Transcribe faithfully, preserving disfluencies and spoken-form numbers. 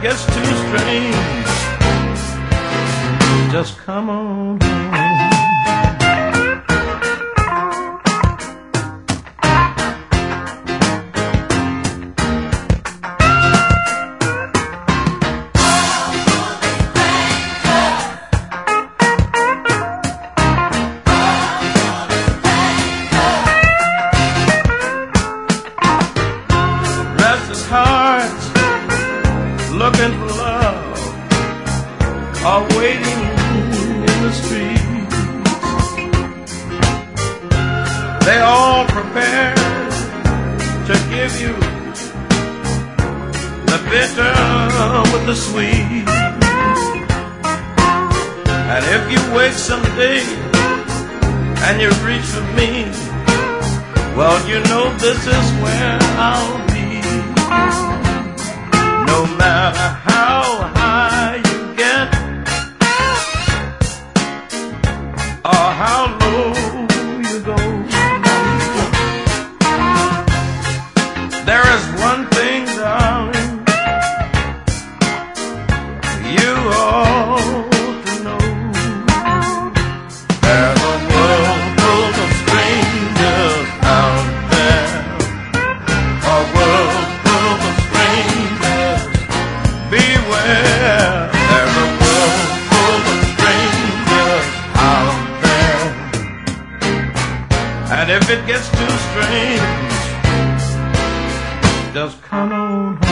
gets too strange, just come on home. Hearts looking for love are waiting in the streets. They all prepare to give you the bitter with the sweet. And if you wake someday and you reach for me, well, you know this is where I'll be. No matter how high you get or how low you go, there is one thing, darling, you ought to know. There's a world full of strangers out there, a world full of strangers. Beware, there's a world full of strangers out there. And if it gets too strange, just come on home.